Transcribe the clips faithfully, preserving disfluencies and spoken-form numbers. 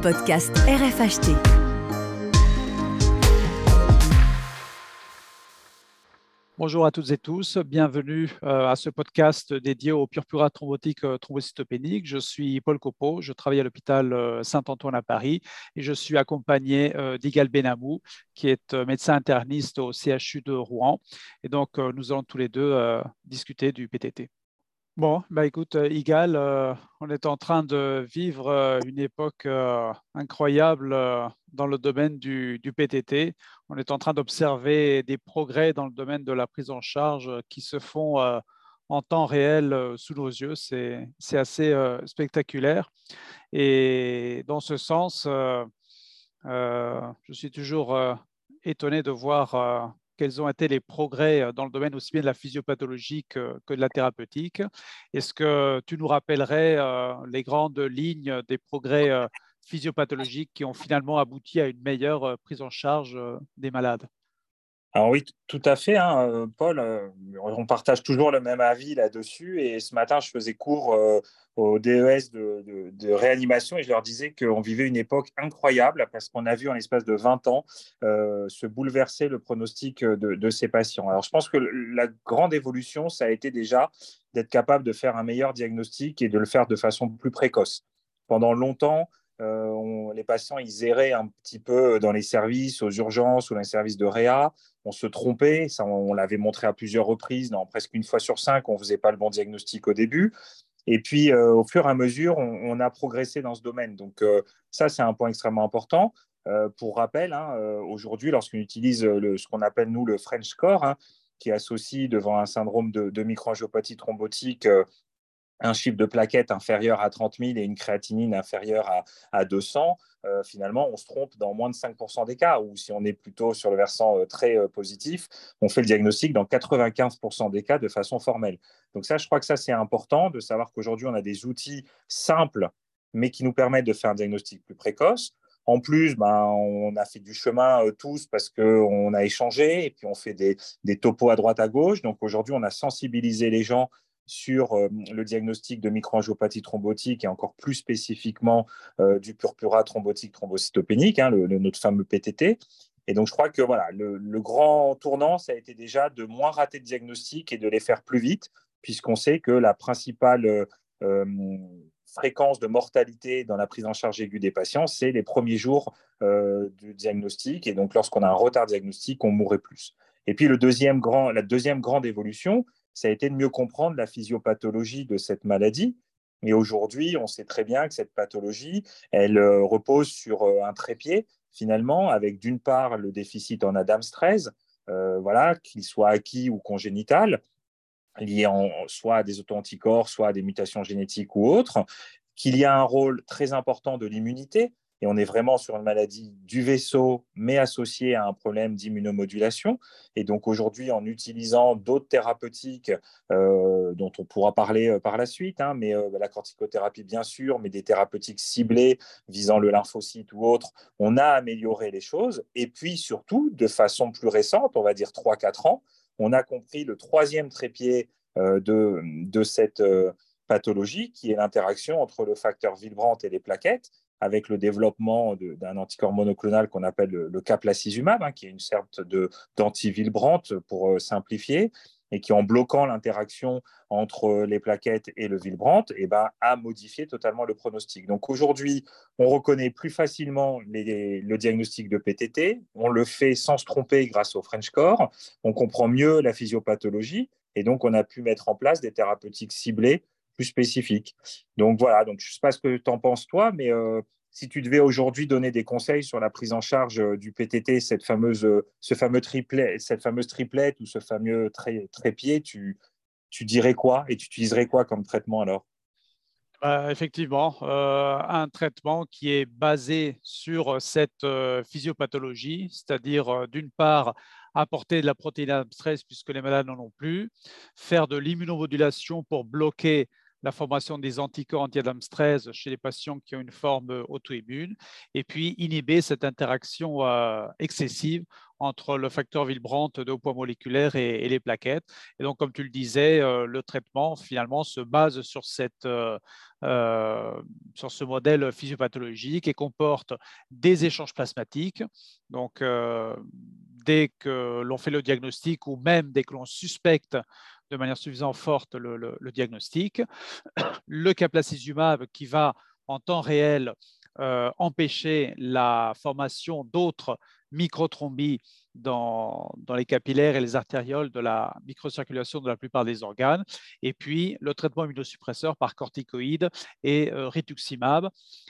podcast R F H T. Bonjour à toutes et tous, bienvenue euh, à ce podcast dédié au purpura thrombotique euh, thrombocytopénique. Je suis Paul Copeau, je travaille à l'hôpital euh, Saint-Antoine à Paris et je suis accompagné euh, d'Igal Benamou, qui est euh, médecin interniste au C H U de Rouen. Et donc, euh, nous allons tous les deux euh, discuter du P T T. Bon, bah écoute, euh, Igal, euh, on est en train de vivre euh, une époque euh, incroyable euh, dans le domaine du, du P T T. On est en train d'observer des progrès dans le domaine de la prise en charge euh, qui se font euh, en temps réel euh, sous nos yeux. C'est, c'est assez euh, spectaculaire. Et dans ce sens, euh, euh, je suis toujours euh, étonné de voir euh, quels ont été les progrès euh, dans le domaine aussi bien de la physiopathologie que, que de la thérapeutique. Est-ce que tu nous rappellerais euh, les grandes lignes des progrès euh, physiopathologiques qui ont finalement abouti à une meilleure euh, prise en charge euh, des malades? Alors oui, t- tout à fait, hein, euh, Paul. euh, on partage toujours le même avis là-dessus. Et ce matin, je faisais cours euh, au D E S de, de- de réanimation et je leur disais qu'on vivait une époque incroyable parce qu'on a vu en l'espace de vingt ans euh, se bouleverser le pronostic de, de ces patients. Alors je pense que la grande évolution, ça a été déjà d'être capable de faire un meilleur diagnostic et de le faire de façon plus précoce. Pendant longtemps, euh, on- les patients, ils erraient un petit peu dans les services, aux urgences ou dans les services de réa. On se trompait, ça, on l'avait montré à plusieurs reprises, non, presque une fois sur cinq, on ne faisait pas le bon diagnostic au début. Et puis, euh, au fur et à mesure, on, on a progressé dans ce domaine. Donc, euh, ça, c'est un point extrêmement important. Euh, pour rappel, hein, euh, aujourd'hui, lorsqu'on utilise le, ce qu'on appelle, nous, le French score, hein, qui associe devant un syndrome de, de microangiopathie thrombotique euh, un chiffre de plaquettes inférieur à trente mille et une créatinine inférieure à, à deux cents, euh, finalement, on se trompe dans moins de cinq pour cent des cas. Ou si on est plutôt sur le versant euh, très euh, positif, on fait le diagnostic dans quatre-vingt-quinze pour cent des cas de façon formelle. Donc ça, je crois que ça, c'est important de savoir qu'aujourd'hui, on a des outils simples, mais qui nous permettent de faire un diagnostic plus précoce. En plus, ben, on a fait du chemin euh, tous parce qu'on a échangé et puis on fait des, des topos à droite à gauche. Donc aujourd'hui, on a sensibilisé les gens sur euh, le diagnostic de microangiopathie thrombotique et encore plus spécifiquement euh, du purpura thrombotique thrombocytopénique, hein, le, le, notre fameux P T T. Et donc, je crois que voilà, le, le grand tournant, ça a été déjà de moins rater de diagnostics et de les faire plus vite, puisqu'on sait que la principale euh, fréquence de mortalité dans la prise en charge aiguë des patients, c'est les premiers jours euh, du diagnostic. Et donc, lorsqu'on a un retard diagnostique, on mourrait plus. Et puis, le deuxième grand, la deuxième grande évolution, ça a été de mieux comprendre la physiopathologie de cette maladie. Et aujourd'hui, on sait très bien que cette pathologie, elle euh, repose sur euh, un trépied, finalement, avec d'une part le déficit en Adams treize, euh, voilà, qu'il soit acquis ou congénital, lié en, soit à des auto-anticorps, soit à des mutations génétiques ou autres, qu'il y a un rôle très important de l'immunité, et on est vraiment sur une maladie du vaisseau, mais associée à un problème d'immunomodulation. Et donc aujourd'hui, en utilisant d'autres thérapeutiques euh, dont on pourra parler euh, par la suite, hein, mais euh, la corticothérapie bien sûr, mais des thérapeutiques ciblées visant le lymphocyte ou autre, on a amélioré les choses. Et puis surtout, de façon plus récente, on va dire trois quatre ans, on a compris le troisième trépied euh, de, de cette euh, pathologie, qui est l'interaction entre le facteur Willebrand et les plaquettes, avec le développement d'un anticorps monoclonal qu'on appelle le, le caplacizumab, hein, qui est une sorte d'anti-Willebrand pour euh, simplifier, et qui, en bloquant l'interaction entre les plaquettes et le Willebrand, eh ben, a modifié totalement le pronostic. Donc aujourd'hui, on reconnaît plus facilement les, le diagnostic de P T T, on le fait sans se tromper grâce au French Core, on comprend mieux la physiopathologie, et donc on a pu mettre en place des thérapeutiques ciblées plus spécifiques. Donc voilà, donc je ne sais pas ce que tu en penses toi, mais euh, si tu devais aujourd'hui donner des conseils sur la prise en charge euh, du P T T, cette fameuse, euh, ce fameux triplet, cette fameuse triplette ou ce fameux tré, trépied, tu, tu dirais quoi et tu utiliserais quoi comme traitement alors? Euh, effectivement, euh, un traitement qui est basé sur cette euh, physiopathologie, c'est-à-dire euh, d'une part apporter de la protéine stress puisque les malades n'en ont plus, faire de l'immunomodulation pour bloquer la formation des anticorps anti-Adams treize chez les patients qui ont une forme auto-immune, et puis inhiber cette interaction euh, excessive entre le facteur Willebrand de haut poids moléculaire et, et les plaquettes. Et donc, comme tu le disais, euh, le traitement finalement se base sur, cette, euh, euh, sur ce modèle physiopathologique et comporte des échanges plasmatiques. Donc, euh, dès que l'on fait le diagnostic ou même dès que l'on suspecte de manière suffisamment forte le, le, le diagnostic, le caplacizumab qui va en temps réel euh, empêcher la formation d'autres microtrombies dans, dans les capillaires et les artérioles de la microcirculation de la plupart des organes, et puis le traitement immunosuppresseur par corticoïdes et euh, rituximab.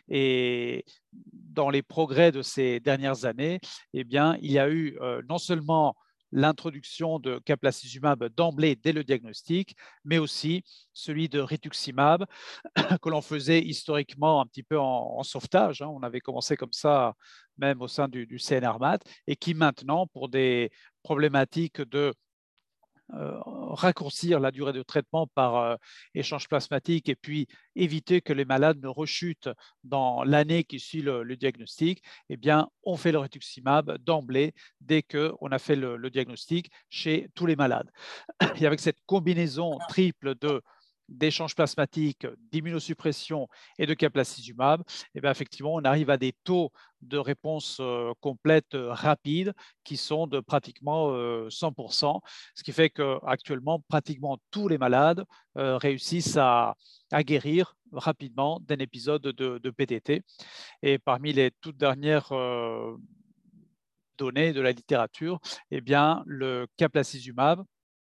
Et dans les progrès de ces dernières années, eh bien, il y a eu euh, non seulement l'introduction de caplacizumab d'emblée dès le diagnostic, mais aussi celui de rituximab que l'on faisait historiquement un petit peu en, en sauvetage. Hein. On avait commencé comme ça même au sein du, du C N R M A T et qui maintenant, pour des problématiques de Euh, raccourcir la durée de traitement par euh, échange plasmatique et puis éviter que les malades ne rechutent dans l'année qui suit le, le diagnostic, eh bien, on fait le rituximab d'emblée dès qu'on a fait le, le diagnostic chez tous les malades. Et avec cette combinaison triple de d'échanges plasmatiques, d'immunosuppression et de caplacizumab, eh bien, effectivement, on arrive à des taux de réponse euh, complète euh, rapide qui sont de pratiquement euh, cent pour cent, ce qui fait qu'actuellement, pratiquement tous les malades euh, réussissent à, à guérir rapidement d'un épisode de, de P T T. Et parmi les toutes dernières euh, données de la littérature, eh bien, le caplacizumab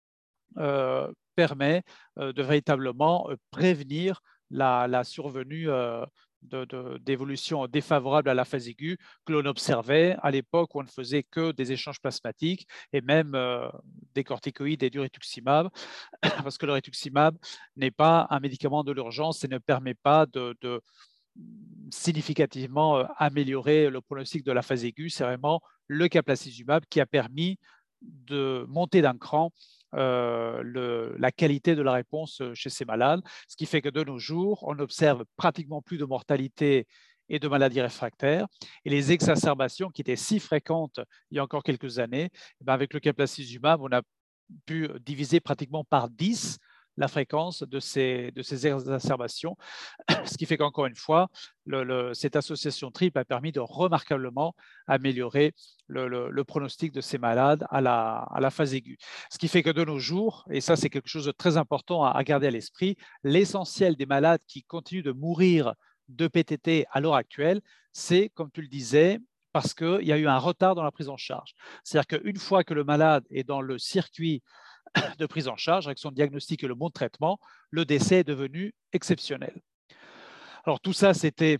euh, permet euh, de véritablement euh, prévenir la, la survenue euh, de, de, d'évolutions défavorables à la phase aiguë que l'on observait à l'époque où on ne faisait que des échanges plasmatiques et même euh, des corticoïdes et du rituximab, parce que le rituximab n'est pas un médicament de l'urgence et ne permet pas de, de significativement euh, améliorer le pronostic de la phase aiguë. C'est vraiment le caplacizumab qui a permis de monter d'un cran euh, le, la qualité de la réponse chez ces malades, ce qui fait que de nos jours, on observe pratiquement plus de mortalité et de maladies réfractaires. Et les exacerbations qui étaient si fréquentes il y a encore quelques années, eh bien avec le caplacizumab, on a pu diviser pratiquement par dix la fréquence de ces, de ces exacerbations, ce qui fait qu'encore une fois, le, le, cette association triple a permis de remarquablement améliorer le, le, le pronostic de ces malades à la, à la phase aiguë. Ce qui fait que de nos jours, et ça c'est quelque chose de très important à, à garder à l'esprit, l'essentiel des malades qui continuent de mourir de P T T à l'heure actuelle, c'est, comme tu le disais, parce qu'il y a eu un retard dans la prise en charge. C'est-à-dire qu'une fois que le malade est dans le circuit de prise en charge avec son diagnostic et le bon traitement, le décès est devenu exceptionnel. Alors tout ça, c'était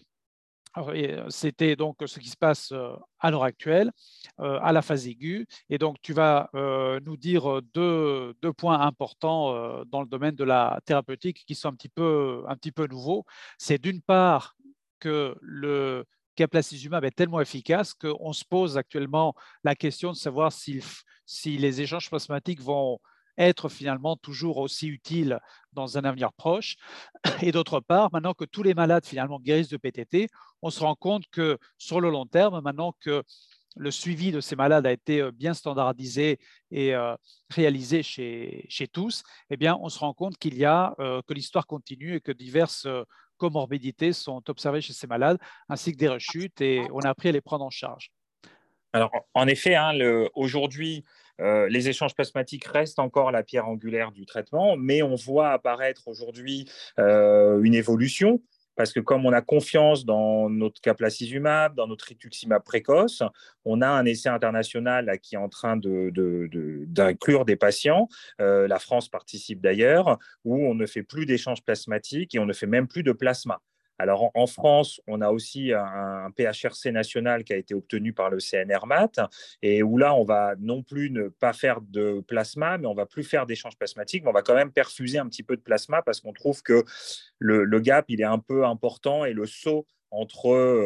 C'était donc ce qui se passe à l'heure actuelle, à la phase aiguë. Et donc, tu vas nous dire deux, deux points importants dans le domaine de la thérapeutique qui sont un petit peu, un petit peu nouveaux. C'est d'une part que le caplacizumab est tellement efficace qu'on se pose actuellement la question de savoir si, si les échanges plasmatiques vont être finalement toujours aussi utiles dans un avenir proche. Et d'autre part, maintenant que tous les malades finalement guérissent de P T T, on se rend compte que sur le long terme, maintenant que le suivi de ces malades a été bien standardisé et euh, réalisé chez, chez tous, eh bien, on se rend compte qu'il y a, euh, que l'histoire continue et que diverses euh, comorbidités sont observées chez ces malades, ainsi que des rechutes, et on a appris à les prendre en charge. Alors, en effet, hein, le, aujourd'hui, euh, les échanges plasmatiques restent encore la pierre angulaire du traitement, mais on voit apparaître aujourd'hui euh, une évolution. Parce que comme on a confiance dans notre caplacizumab, dans notre rituximab précoce, on a un essai international là, qui est en train de, de, de, d'inclure des patients, euh, la France participe d'ailleurs, où on ne fait plus d'échanges plasmatiques et on ne fait même plus de plasma. Alors en, en France, on a aussi un, un P H R C national qui a été obtenu par le C N R M A T et où là, on va non plus ne pas faire de plasma, mais on va plus faire d'échanges plasmatiques, mais on va quand même perfuser un petit peu de plasma parce qu'on trouve que le, le gap, il est un peu important et le saut entre euh,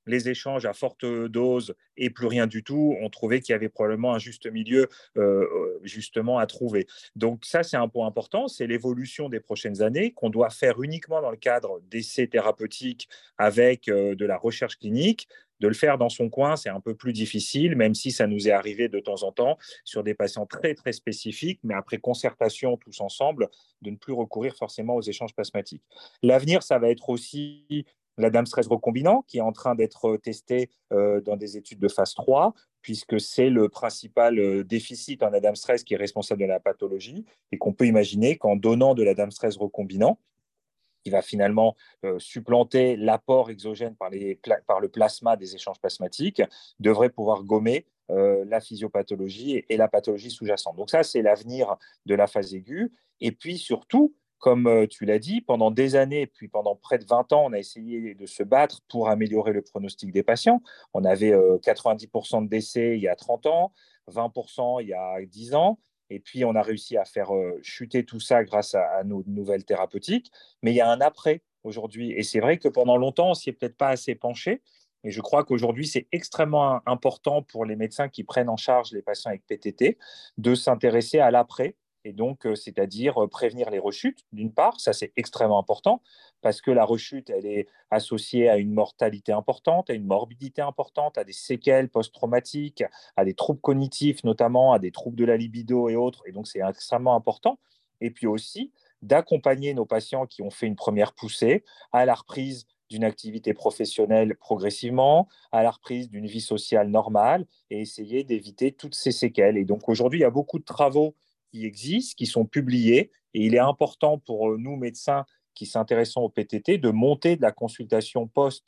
les échanges à forte dose et plus rien du tout, on trouvait qu'il y avait probablement un juste milieu euh, justement à trouver. Donc ça, c'est un point important, c'est l'évolution des prochaines années qu'on doit faire uniquement dans le cadre d'essais thérapeutiques avec euh, de la recherche clinique. De le faire dans son coin, c'est un peu plus difficile, même si ça nous est arrivé de temps en temps sur des patients très, très spécifiques, mais après concertation tous ensemble, de ne plus recourir forcément aux échanges plasmatiques. L'avenir, ça va être aussi la Damstress recombinant, qui est en train d'être testé euh, dans des études de phase trois, puisque c'est le principal euh, déficit en Damstress qui est responsable de la pathologie, et qu'on peut imaginer qu'en donnant de la Damstress recombinant, qui va finalement euh, supplanter l'apport exogène par, les, par le plasma des échanges plasmatiques, devrait pouvoir gommer euh, la physiopathologie et, et la pathologie sous-jacente. Donc ça, c'est l'avenir de la phase aiguë. Et puis surtout, comme euh, tu l'as dit, pendant des années, puis pendant près de vingt ans, on a essayé de se battre pour améliorer le pronostic des patients. On avait euh, quatre-vingt-dix pour cent de décès il y a trente ans, vingt pour cent il y a dix ans. Et puis, on a réussi à faire euh, chuter tout ça grâce à, à nos nouvelles thérapeutiques. Mais il y a un après aujourd'hui. Et c'est vrai que pendant longtemps, on ne s'y est peut-être pas assez penché. Et je crois qu'aujourd'hui, c'est extrêmement important pour les médecins qui prennent en charge les patients avec P T T de s'intéresser à l'après. Et donc, euh, c'est-à-dire prévenir les rechutes, d'une part, ça c'est extrêmement important, parce que la rechute, elle est associée à une mortalité importante, à une morbidité importante, à des séquelles post-traumatiques, à des troubles cognitifs notamment, à des troubles de la libido et autres. Et donc, c'est extrêmement important. Et puis aussi, d'accompagner nos patients qui ont fait une première poussée à la reprise d'une activité professionnelle progressivement, à la reprise d'une vie sociale normale et essayer d'éviter toutes ces séquelles. Et donc, aujourd'hui, il y a beaucoup de travaux qui existent, qui sont publiés, et il est important pour nous, médecins qui s'intéressons au P T T, de monter de la consultation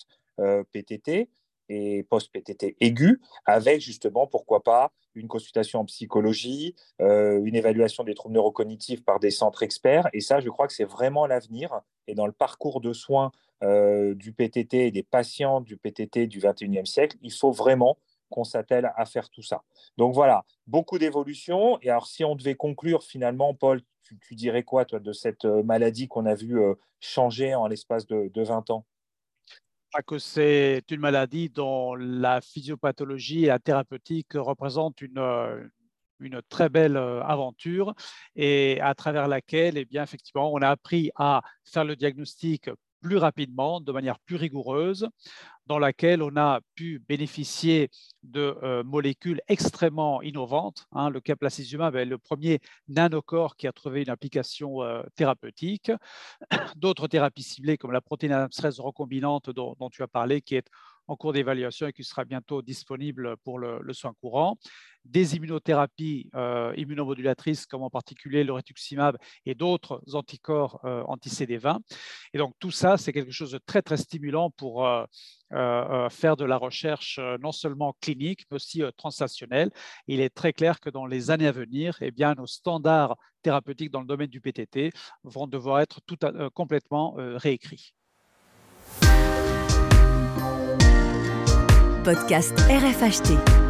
post-P T T et post-P T T aigu, avec justement, pourquoi pas, une consultation en psychologie, euh, une évaluation des troubles neurocognitifs par des centres experts. Et ça, je crois que c'est vraiment l'avenir. Et dans le parcours de soins euh, du P T T et des patients du P T T du vingt et unième siècle, il faut vraiment qu'on s'attelle à faire tout ça. Donc voilà, beaucoup d'évolutions. Et alors, si on devait conclure finalement, Paul, tu, tu dirais quoi, toi, de cette maladie qu'on a vu euh, changer en l'espace de, de vingt ans? Que c'est une maladie dont la physiopathologie et la thérapeutique représentent une, une très belle aventure et à travers laquelle, eh bien, effectivement, on a appris à faire le diagnostic plus rapidement, de manière plus rigoureuse, dans laquelle on a pu bénéficier de euh, molécules extrêmement innovantes. Hein. Le caplacizumab est le premier nanocorps qui a trouvé une application euh, thérapeutique. D'autres thérapies ciblées comme la protéine Damstress recombinante dont, dont tu as parlé, qui est en cours d'évaluation et qui sera bientôt disponible pour le, le soin courant. Des immunothérapies euh, immunomodulatrices comme en particulier le rituximab et d'autres anticorps euh, anti-C D vingt. Et donc tout ça, c'est quelque chose de très très stimulant pour euh, euh, faire de la recherche euh, non seulement clinique mais aussi euh, translationnelle. Il est très clair que dans les années à venir, eh bien, nos standards thérapeutiques dans le domaine du P T T vont devoir être tout à, euh, complètement euh, réécrits. Podcast R F H T.